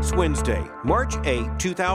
It's Wednesday, March 8,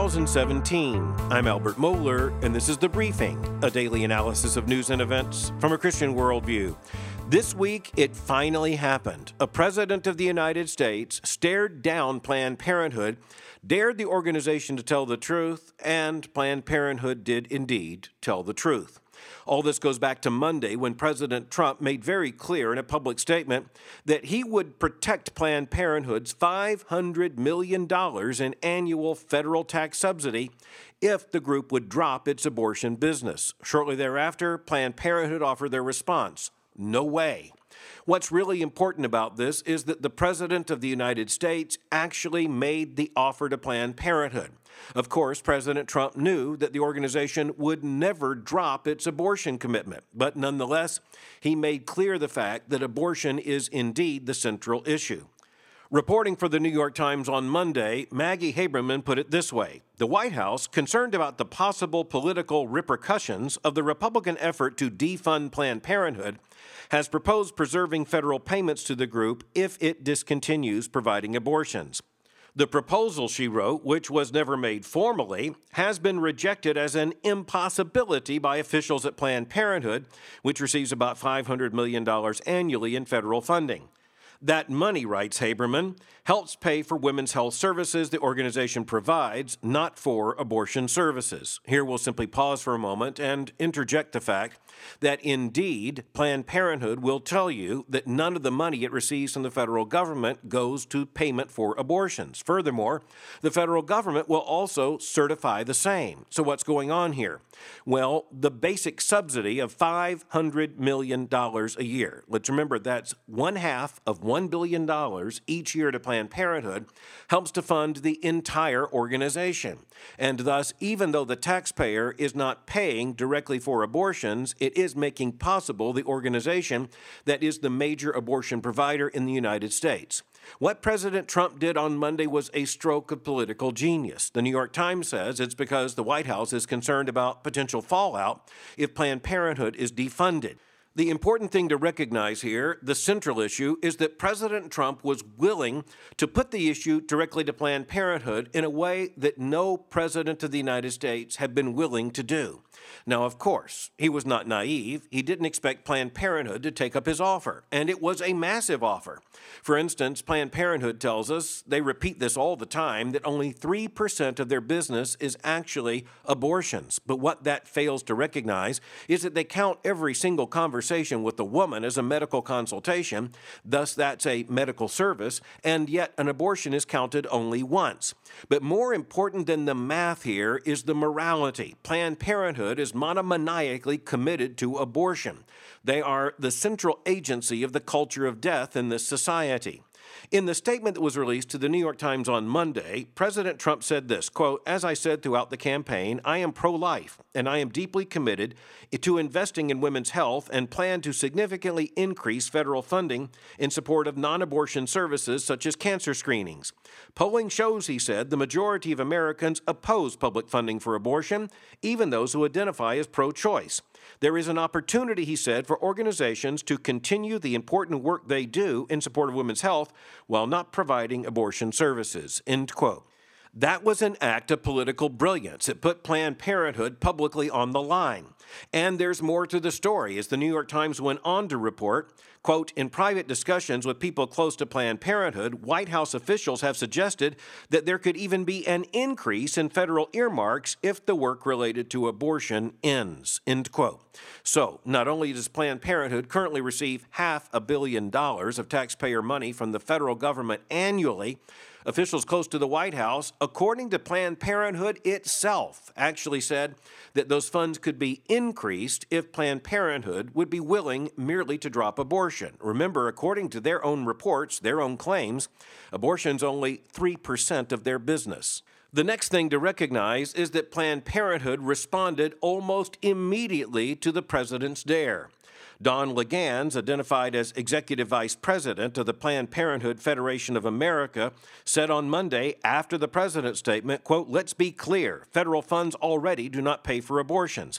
2017. I'm Albert Mohler, and this is The Briefing, a daily analysis of news and events from a Christian worldview. This week, it finally happened. A president of the United States stared down Planned Parenthood, dared the organization to tell the truth, and Planned Parenthood did indeed tell the truth. All this goes back to Monday when President Trump made very clear in a public statement that he would protect Planned Parenthood's $500 million in annual federal tax subsidy if the group would drop its abortion business. Shortly thereafter, Planned Parenthood offered their response: no way. What's really important about this is that the President of the United States actually made the offer to Planned Parenthood. Of course, President Trump knew that the organization would never drop its abortion commitment, but nonetheless, he made clear the fact that abortion is indeed the central issue. Reporting for the New York Times on Monday, Maggie Haberman put it this way: the White House, concerned about the possible political repercussions of the Republican effort to defund Planned Parenthood, has proposed preserving federal payments to the group if it discontinues providing abortions. The proposal, she wrote, which was never made formally, has been rejected as an impossibility by officials at Planned Parenthood, which receives about $500 million annually in federal funding. That money, writes Haberman, helps pay for women's health services the organization provides, not for abortion services. Here we'll simply pause for a moment and interject the fact that indeed Planned Parenthood will tell you that none of the money it receives from the federal government goes to payment for abortions. Furthermore, the federal government will also certify the same. So what's going on here? Well, the basic subsidy of $500 million a year. Let's remember that's one half of $1 billion each year to Planned Parenthood helps to fund the entire organization. And thus, even though the taxpayer is not paying directly for abortions, it is making possible the organization that is the major abortion provider in the United States. What President Trump did on Monday was a stroke of political genius. The New York Times says it's because the White House is concerned about potential fallout if Planned Parenthood is defunded. The important thing to recognize here, the central issue, is that President Trump was willing to put the issue directly to Planned Parenthood in a way that no president of the United States had been willing to do. Now, of course, he was not naive. He didn't expect Planned Parenthood to take up his offer, and it was a massive offer. For instance, Planned Parenthood tells us, they repeat this all the time, that only 3% of their business is actually abortions. But what that fails to recognize is that they count every single conversation with the woman as a medical consultation, thus that's a medical service, and yet an abortion is counted only once. But more important than the math here is the morality. Planned Parenthood is monomaniacally committed to abortion. They are the central agency of the culture of death in this society. In the statement that was released to the New York Times on Monday, President Trump said this, quote, "As I said throughout the campaign, I am pro-life, and I am deeply committed to investing in women's health and plan to significantly increase federal funding in support of non-abortion services such as cancer screenings. Polling shows," he said, "the majority of Americans oppose public funding for abortion, even those who identify as pro-choice. There is an opportunity," he said, "for organizations to continue the important work they do in support of women's health while not providing abortion services," end quote. That was an act of political brilliance. It put Planned Parenthood publicly on the line. And there's more to the story. As the New York Times went on to report, quote, "In private discussions with people close to Planned Parenthood, White House officials have suggested that there could even be an increase in federal earmarks if the work related to abortion ends," end quote. So, not only does Planned Parenthood currently receive $500 million of taxpayer money from the federal government annually, officials close to the White House, according to Planned Parenthood itself, actually said that those funds could be increased if Planned Parenthood would be willing merely to drop abortion. Remember, according to their own reports, their own claims, abortion's only 3% of their business. The next thing to recognize is that Planned Parenthood responded almost immediately to the president's dare. Don Legans, identified as Executive Vice President of the Planned Parenthood Federation of America, said on Monday after the president's statement, quote, "Let's be clear, federal funds already do not pay for abortions.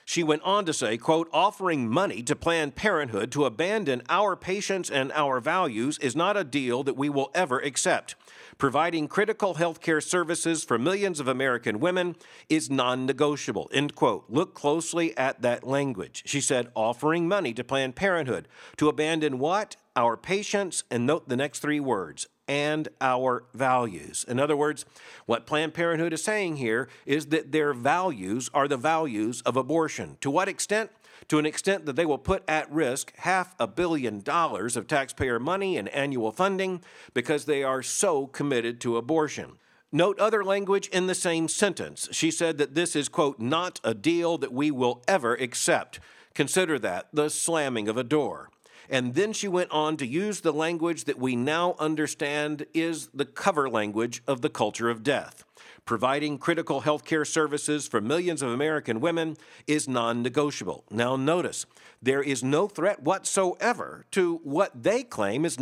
She went on to say, quote, offering money to Planned Parenthood to abandon our patients and our values is not a deal that we will ever accept. Providing critical health care services for millions of American women is non-negotiable, end quote. Look closely at that language. She said, offering money to Planned Parenthood to abandon what? Our patients, and note the next three words, and our values. In other words, what Planned Parenthood is saying here is that their values are the values of abortion. To what extent? To an extent that they will put at risk $500 million of taxpayer money and annual funding because they are so committed to abortion. Note other language in the same sentence. She said that this is, quote, not a deal that we will ever accept. Consider that, the slamming of a door. And then she went on to use the language that we now understand is the cover language of the culture of death. Providing critical health care services for millions of American women is non-negotiable. Now notice, there is no threat whatsoever to what they claim is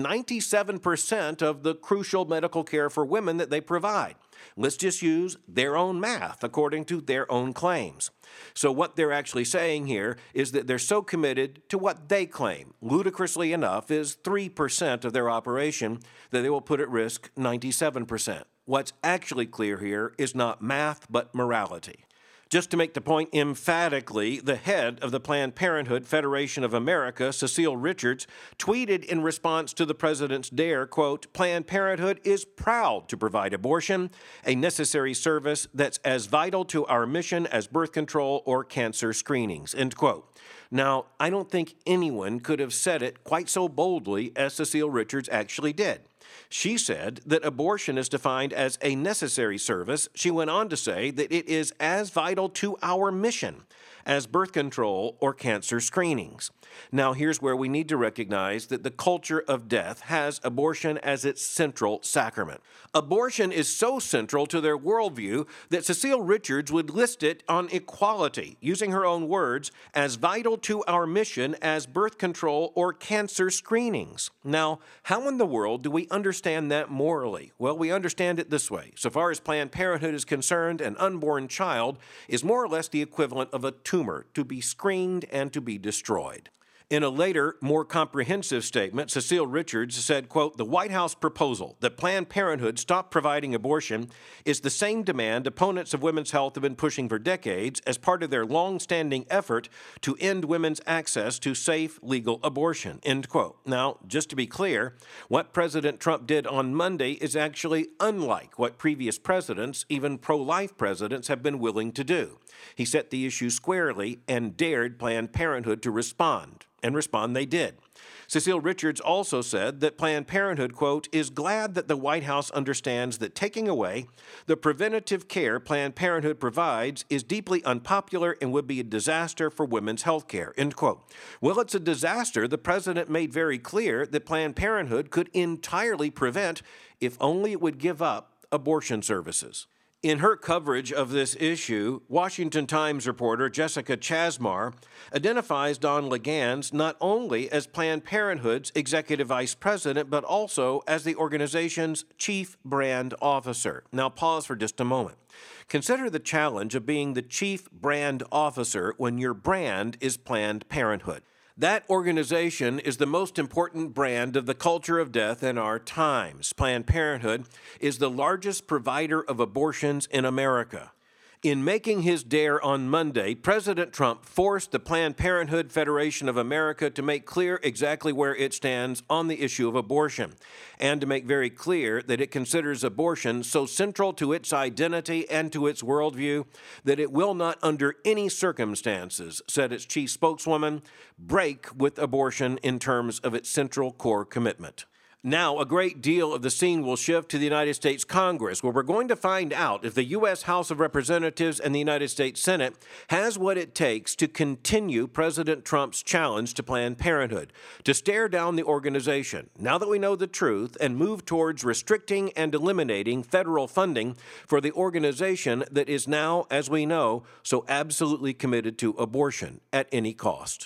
97% of the crucial medical care for women that they provide. Let's just use their own math according to their own claims. So what they're actually saying here is that they're so committed to what they claim, ludicrously enough, is 3% of their operation, that they will put at risk 97%. What's actually clear here is not math, but morality. Just to make the point emphatically, the head of the Planned Parenthood Federation of America, Cecile Richards, tweeted in response to the president's dare, quote, Planned Parenthood is proud to provide abortion, a necessary service that's as vital to our mission as birth control or cancer screenings, end quote. Now, I don't think anyone could have said it quite so boldly as Cecile Richards actually did. She said that abortion is defined as a necessary service. She went on to say that it is as vital to our mission as birth control or cancer screenings. Now, here's where we need to recognize that the culture of death has abortion as its central sacrament. Abortion is so central to their worldview that Cecile Richards would list it on equality, using her own words, as vital to our mission as birth control or cancer screenings. Now, how in the world do we understand that morally? Well, we understand it this way. So far as Planned Parenthood is concerned, an unborn child is more or less the equivalent of a tumor to be screened and to be destroyed. In a later, more comprehensive statement, Cecile Richards said, quote, the White House proposal that Planned Parenthood stop providing abortion is the same demand opponents of women's health have been pushing for decades as part of their long-standing effort to end women's access to safe, legal abortion, end quote. Now, just to be clear, what President Trump did on Monday is actually unlike what previous presidents, even pro-life presidents, have been willing to do. He set the issue squarely and dared Planned Parenthood to respond. And respond they did. Cecile Richards also said that Planned Parenthood, quote, is glad that the White House understands that taking away the preventative care Planned Parenthood provides is deeply unpopular and would be a disaster for women's health care, end quote. Well, it's a disaster the president made very clear that Planned Parenthood could entirely prevent if only it would give up abortion services. In her coverage of this issue, Washington Times reporter Jessica Chasmar identifies Don LeGans not only as Planned Parenthood's executive vice president, but also as the organization's chief brand officer. Now pause for just a moment. Consider the challenge of being the chief brand officer when your brand is Planned Parenthood. That organization is the most important brand of the culture of death in our times. Planned Parenthood is the largest provider of abortions in America. In making his dare on Monday, President Trump forced the Planned Parenthood Federation of America to make clear exactly where it stands on the issue of abortion, and to make very clear that it considers abortion so central to its identity and to its worldview that it will not under any circumstances, said its chief spokeswoman, break with abortion in terms of its central core commitment. Now, a great deal of the scene will shift to the United States Congress, where we're going to find out if the U.S. House of Representatives and the United States Senate has what it takes to continue President Trump's challenge to Planned Parenthood, to stare down the organization, now that we know the truth, and move towards restricting and eliminating federal funding for the organization that is now, as we know, so absolutely committed to abortion at any cost.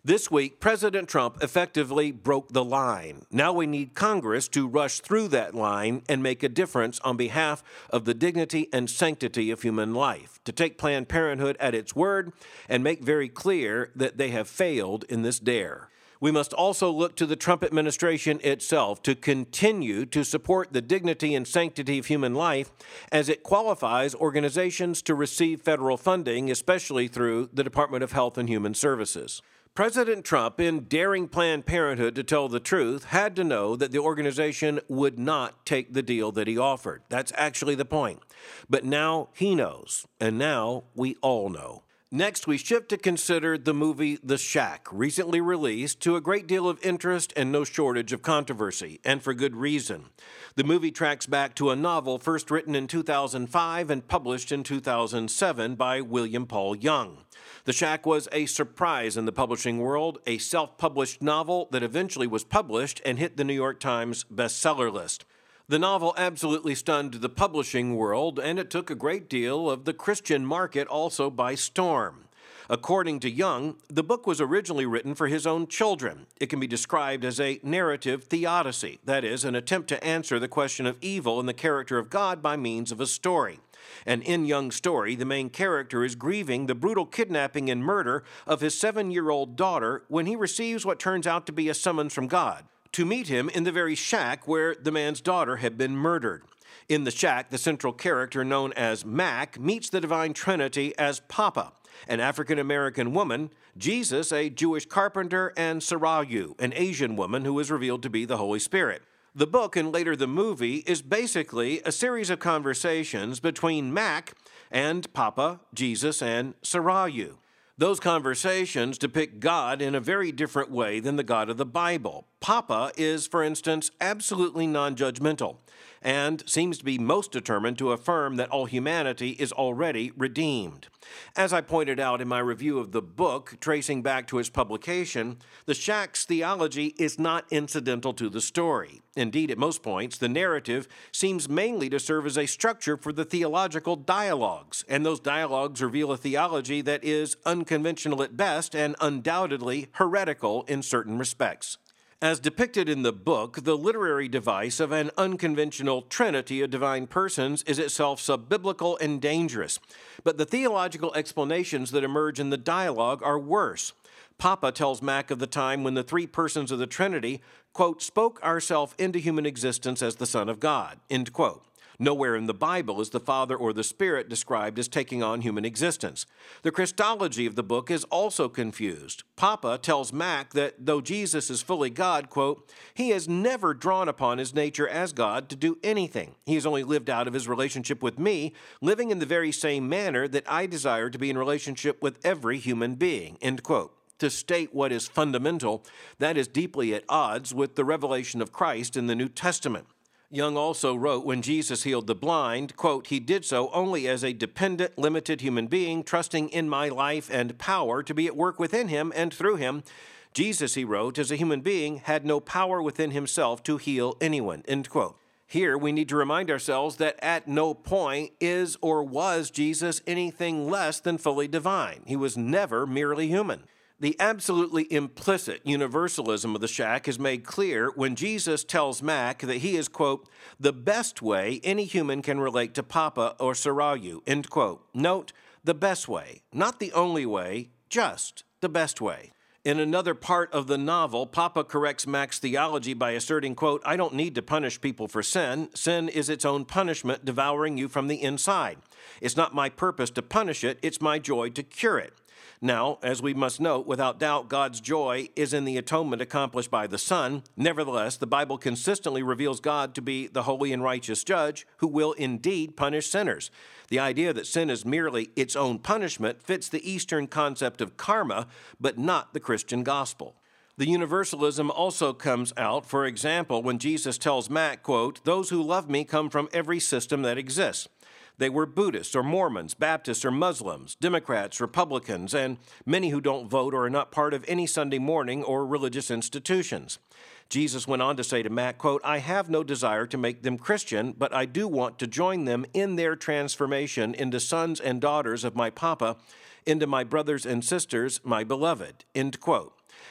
This week, President Trump effectively broke the line. Now we need Congress to rush through that line and make a difference on behalf of the dignity and sanctity of human life, to take Planned Parenthood at its word and make very clear that they have failed in this dare. We must also look to the Trump administration itself to continue to support the dignity and sanctity of human life as it qualifies organizations to receive federal funding, especially through the Department of Health and Human Services. President Trump, in daring Planned Parenthood to tell the truth, had to know that the organization would not take the deal that he offered. That's actually the point. But now he knows, and now we all know. Next, we shift to consider the movie The Shack, recently released, to a great deal of interest and no shortage of controversy, and for good reason. The movie tracks back to a novel first written in 2005 and published in 2007 by William Paul Young. The Shack was a surprise in the publishing world, a self-published novel that eventually was published and hit the New York Times bestseller list. The novel absolutely stunned the publishing world, and it took a great deal of the Christian market also by storm. According to Young, the book was originally written for his own children. It can be described as a narrative theodicy, that is, an attempt to answer the question of evil and the character of God by means of a story. And in Young's story, the main character is grieving the brutal kidnapping and murder of his 7-year-old daughter when he receives what turns out to be a summons from God to meet him in the very shack where the man's daughter had been murdered. In the shack, the central character known as Mac meets the Divine Trinity as Papa, an African-American woman, Jesus, a Jewish carpenter, and Sarayu, an Asian woman who is revealed to be the Holy Spirit. The book, and later the movie, is basically a series of conversations between Mac and Papa, Jesus, and Sarayu. Those conversations depict God in a very different way than the God of the Bible. Papa is, for instance, absolutely non-judgmental and seems to be most determined to affirm that all humanity is already redeemed. As I pointed out in my review of the book, tracing back to its publication, the Shack's theology is not incidental to the story. Indeed, at most points, the narrative seems mainly to serve as a structure for the theological dialogues, and those dialogues reveal a theology that is unconventional at best and undoubtedly heretical in certain respects. As depicted in the book, the literary device of an unconventional trinity of divine persons is itself sub-biblical and dangerous. But the theological explanations that emerge in the dialogue are worse. Papa tells Mac of the time when the three persons of the Trinity, quote, spoke ourselves into human existence as the Son of God, end quote. Nowhere in the Bible is the Father or the Spirit described as taking on human existence. The Christology of the book is also confused. Papa tells Mac that though Jesus is fully God, quote, he has never drawn upon his nature as God to do anything. He has only lived out of his relationship with me, living in the very same manner that I desire to be in relationship with every human being, end quote. To state what is fundamental, that is deeply at odds with the revelation of Christ in the New Testament. Young also wrote, when Jesus healed the blind, quote, he did so only as a dependent, limited human being, trusting in my life and power to be at work within him and through him. Jesus, he wrote, as a human being, had no power within himself to heal anyone, end quote. Here, we need to remind ourselves that at no point is or was Jesus anything less than fully divine. He was never merely human. The absolutely implicit universalism of the Shack is made clear when Jesus tells Mac that he is, quote, the best way any human can relate to Papa or Sarayu, end quote. Note, the best way, not the only way, just the best way. In another part of the novel, Papa corrects Mac's theology by asserting, quote, I don't need to punish people for sin. Sin is its own punishment, devouring you from the inside. It's not my purpose to punish it, it's my joy to cure it. Now, as we must note, without doubt, God's joy is in the atonement accomplished by the Son. Nevertheless, the Bible consistently reveals God to be the holy and righteous judge who will indeed punish sinners. The idea that sin is merely its own punishment fits the Eastern concept of karma, but not the Christian gospel. The universalism also comes out, for example, when Jesus tells Mac, quote, those who love me come from every system that exists. They were Buddhists or Mormons, Baptists or Muslims, Democrats, Republicans, and many who don't vote or are not part of any Sunday morning or religious institutions. Jesus went on to say to Mac, quote, I have no desire to make them Christian, but I do want to join them in their transformation into sons and daughters of my Papa, into my brothers and sisters, my beloved, end quote.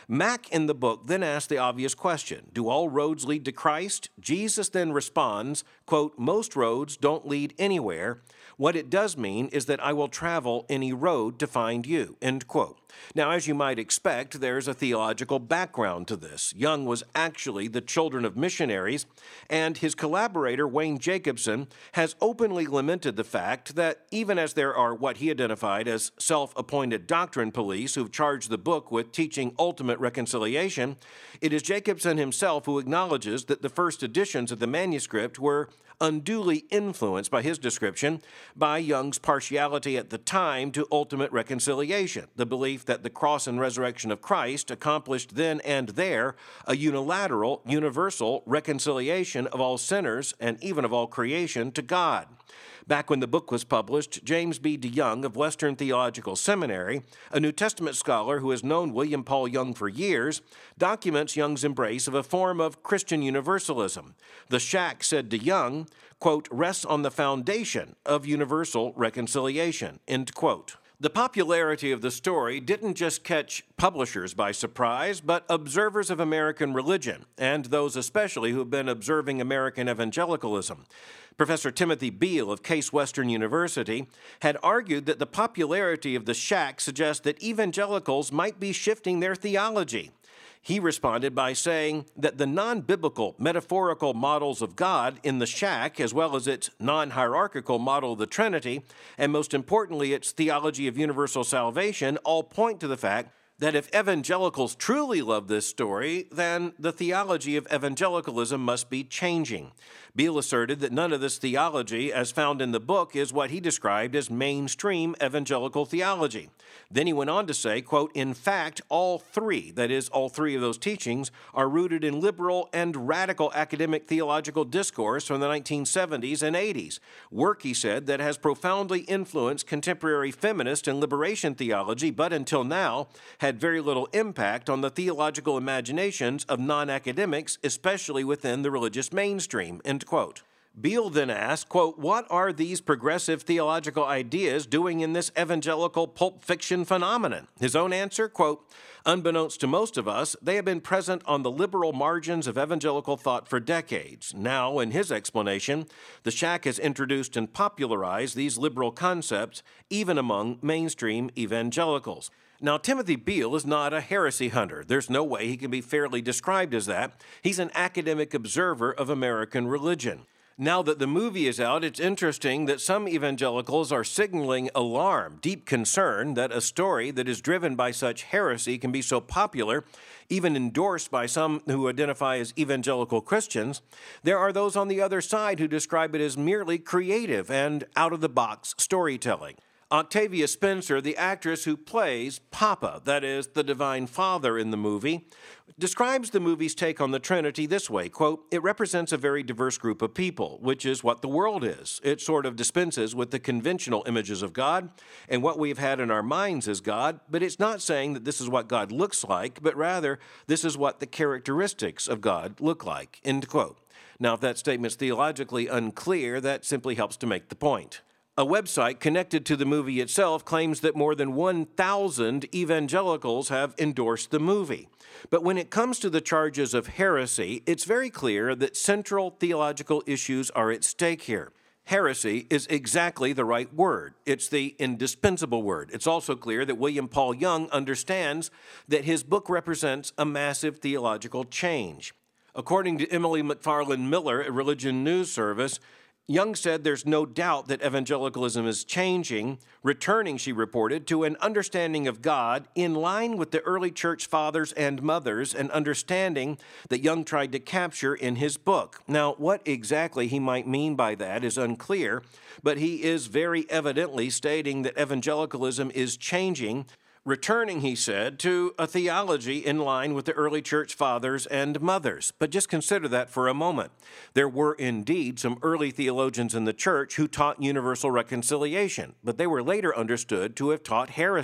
Mack in the book then asks the obvious question, do all roads lead to Christ? Jesus then responds, quote, most roads don't lead anywhere. What it does mean is that I will travel any road to find you, end quote. Now, as you might expect, there's a theological background to this. Young was actually the children of missionaries, and his collaborator, Wayne Jacobson, has openly lamented the fact that even as there are what he identified as self-appointed doctrine police who've charged the book with teaching ultimate reconciliation, it is Jacobson himself who acknowledges that the first editions of the manuscript were unduly influenced by his description by Young's partiality at the time to ultimate reconciliation, the belief that the cross and resurrection of Christ accomplished then and there a unilateral, universal reconciliation of all sinners and even of all creation to God. Back when the book was published, James B. DeYoung of Western Theological Seminary, a New Testament scholar who has known William Paul Young for years, documents Young's embrace of a form of Christian universalism. The Shack, said DeYoung, quote, rests on the foundation of universal reconciliation, end quote. The popularity of the story didn't just catch publishers by surprise, but observers of American religion, and those especially who have been observing American evangelicalism. Professor Timothy Beale of Case Western University had argued that the popularity of the Shack suggests that evangelicals might be shifting their theology. He responded by saying that the non-biblical metaphorical models of God in the Shack, as well as its non-hierarchical model of the Trinity, and most importantly its theology of universal salvation, all point to the fact that if evangelicals truly love this story, then the theology of evangelicalism must be changing. Beale asserted that none of this theology, as found in the book, is what he described as mainstream evangelical theology. Then he went on to say, quote, in fact, all three, that is, all three of those teachings, are rooted in liberal and radical academic theological discourse from the 1970s and 80s. Work, he said, that has profoundly influenced contemporary feminist and liberation theology, but until now had very little impact on the theological imaginations of non-academics, especially within the religious mainstream, end quote. Beale then asked, quote, what are these progressive theological ideas doing in this evangelical pulp fiction phenomenon? His own answer, quote, unbeknownst to most of us, they have been present on the liberal margins of evangelical thought for decades. Now, in his explanation, the Shack has introduced and popularized these liberal concepts even among mainstream evangelicals. Now, Timothy Beale is not a heresy hunter. There's no way he can be fairly described as that. He's an academic observer of American religion. Now that the movie is out, it's interesting that some evangelicals are signaling alarm, deep concern that a story that is driven by such heresy can be so popular, even endorsed by some who identify as evangelical Christians. There are those on the other side who describe it as merely creative and out-of-the-box storytelling. Octavia Spencer, the actress who plays Papa, that is, the Divine Father in the movie, describes the movie's take on the Trinity this way, quote, it represents a very diverse group of people, which is what the world is. It sort of dispenses with the conventional images of God and what we've had in our minds as God, but it's not saying that this is what God looks like, but rather this is what the characteristics of God look like, end quote. Now, if that statement's theologically unclear, that simply helps to make the point. A website connected to the movie itself claims that more than 1,000 evangelicals have endorsed the movie. But when it comes to the charges of heresy, it's very clear that central theological issues are at stake here. Heresy is exactly the right word. It's the indispensable word. It's also clear that William Paul Young understands that his book represents a massive theological change. According to Emily McFarland Miller at Religion News Service, Young said there's no doubt that evangelicalism is changing, returning, she reported, to an understanding of God in line with the early church fathers and mothers, an understanding that Young tried to capture in his book. Now, what exactly he might mean by that is unclear, but he is very evidently stating that evangelicalism is changing, returning, he said, to a theology in line with the early church fathers and mothers. But just consider that for a moment. There were indeed some early theologians in the church who taught universal reconciliation, but they were later understood to have taught heresy.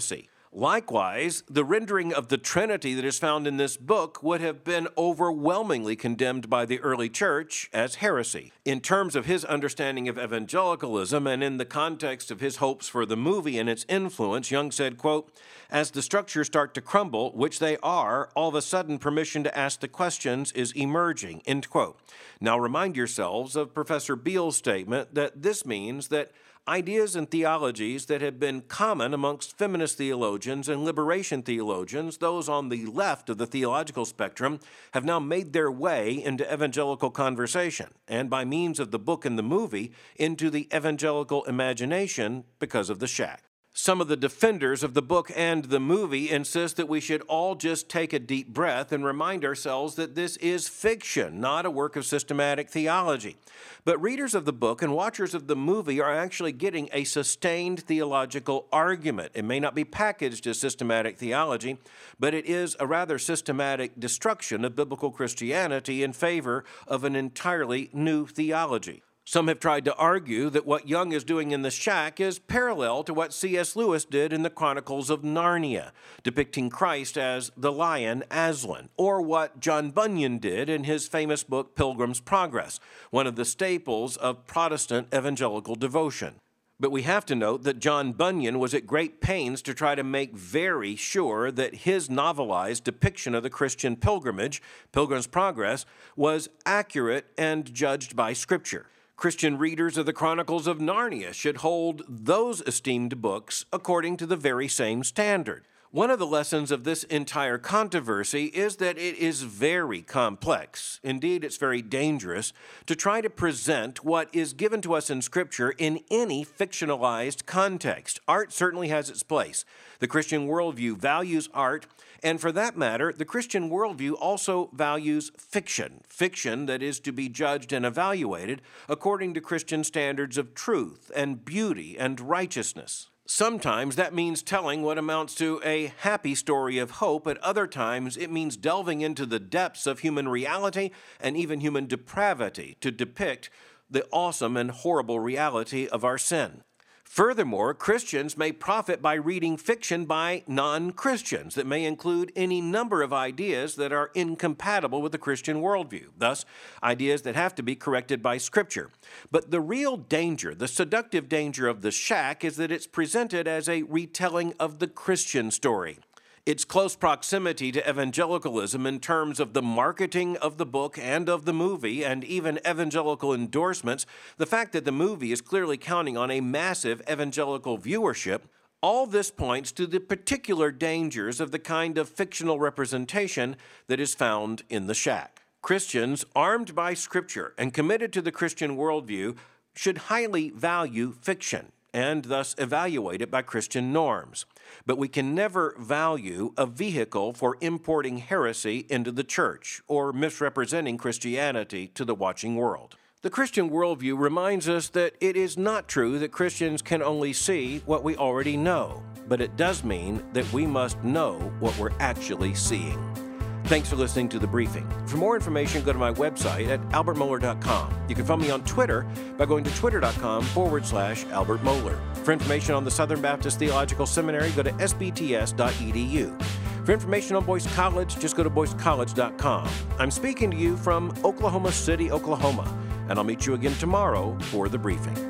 Likewise, the rendering of the Trinity that is found in this book would have been overwhelmingly condemned by the early church as heresy. In terms of his understanding of evangelicalism and in the context of his hopes for the movie and its influence, Young said, quote, "As the structures start to crumble, which they are, all of a sudden permission to ask the questions is emerging," end quote. Now remind yourselves of Professor Beale's statement that this means that ideas and theologies that have been common amongst feminist theologians and liberation theologians, those on the left of the theological spectrum, have now made their way into evangelical conversation, and by means of the book and the movie, into the evangelical imagination because of The Shack. Some of the defenders of the book and the movie insist that we should all just take a deep breath and remind ourselves that this is fiction, not a work of systematic theology. But readers of the book and watchers of the movie are actually getting a sustained theological argument. It may not be packaged as systematic theology, but it is a rather systematic destruction of biblical Christianity in favor of an entirely new theology. Some have tried to argue that what Young is doing in The Shack is parallel to what C.S. Lewis did in the Chronicles of Narnia, depicting Christ as the lion Aslan, or what John Bunyan did in his famous book Pilgrim's Progress, one of the staples of Protestant evangelical devotion. But we have to note that John Bunyan was at great pains to try to make very sure that his novelized depiction of the Christian pilgrimage, Pilgrim's Progress, was accurate and judged by Scripture. Christian readers of the Chronicles of Narnia should hold those esteemed books according to the very same standard. One of the lessons of this entire controversy is that it is very complex. Indeed, it's very dangerous to try to present what is given to us in Scripture in any fictionalized context. Art certainly has its place. The Christian worldview values art, and for that matter, the Christian worldview also values fiction, fiction that is to be judged and evaluated according to Christian standards of truth and beauty and righteousness. Sometimes that means telling what amounts to a happy story of hope. At other times, it means delving into the depths of human reality and even human depravity to depict the awesome and horrible reality of our sin. Furthermore, Christians may profit by reading fiction by non-Christians that may include any number of ideas that are incompatible with the Christian worldview, thus ideas that have to be corrected by Scripture. But the real danger, the seductive danger of The Shack, is that it's presented as a retelling of the Christian story. Its close proximity to evangelicalism in terms of the marketing of the book and of the movie, and even evangelical endorsements, the fact that the movie is clearly counting on a massive evangelical viewership, all this points to the particular dangers of the kind of fictional representation that is found in The Shack. Christians, armed by Scripture and committed to the Christian worldview, should highly value fiction and thus evaluate it by Christian norms. But we can never value a vehicle for importing heresy into the church or misrepresenting Christianity to the watching world. The Christian worldview reminds us that it is not true that Christians can only see what we already know, but it does mean that we must know what we're actually seeing. Thanks for listening to The Briefing. For more information, go to my website at albertmohler.com. You can find me on Twitter by going to twitter.com/Albert Mohler. For information on the Southern Baptist Theological Seminary, go to sbts.edu. For information on Boyce College, just go to boycecollege.com. I'm speaking to you from Oklahoma City, Oklahoma, and I'll meet you again tomorrow for The Briefing.